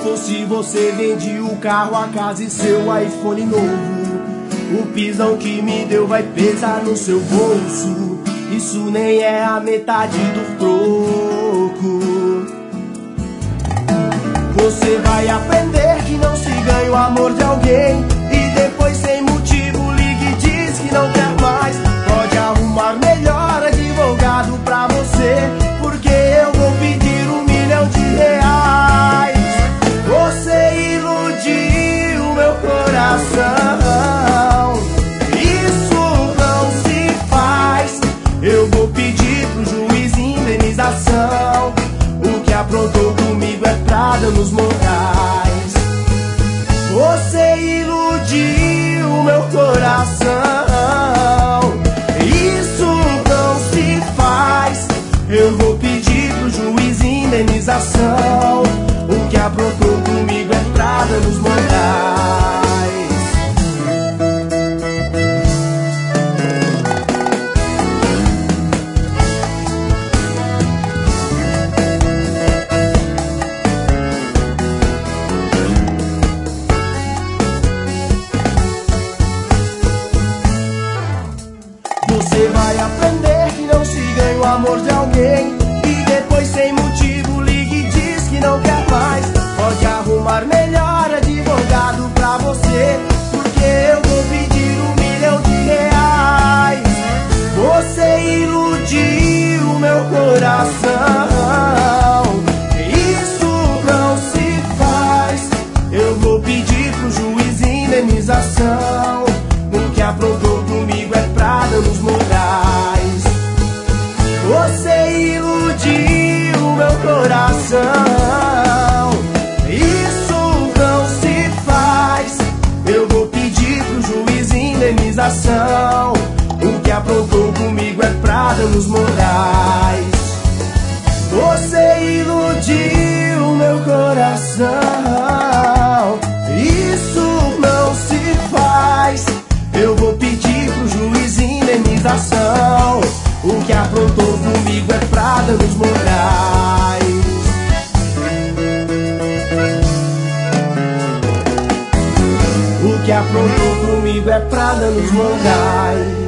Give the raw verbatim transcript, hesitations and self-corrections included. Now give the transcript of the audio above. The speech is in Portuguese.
fosse você, vendi o carro, a casa e seu iPhone novo. O pisão que me deu vai pesar no seu bolso. Isso nem é a metade do troco. Você vai aprender que não se ganha o amor de alguém e depois sem motivo liga e diz que não quer mais. Pode arrumar melhor advogado pra você, porque eu vou pedir um milhão de reais. Você iludiu meu coração, isso não se faz. Eu vou pedir pro juiz indenização. O que aprontou comigo é pra danos morais. Você iludiu meu coração, isso não se faz. Eu vou pedir pro juiz indenização. O que aprontou comigo é pra danos morais. Você vai aprender que não se ganha o amor de alguém e depois sem motivo liga e diz que não quer mais. Pode arrumar melhor advogado pra você, porque eu vou pedir um milhão de reais. Você iludiu meu coração, isso não se faz. Eu vou pedir pro juiz indenização. O que aprontou comigo é pra danos morais. Você iludiu meu coração, isso não se faz. Eu vou pedir pro juiz indenização. O que aprontou comigo é pra danos morais. Você iludiu meu coração, isso não se faz. Eu vou pedir pro juiz indenização. O que aprontou comigo é pra danos morais. O que aprontou comigo é pra danos morais.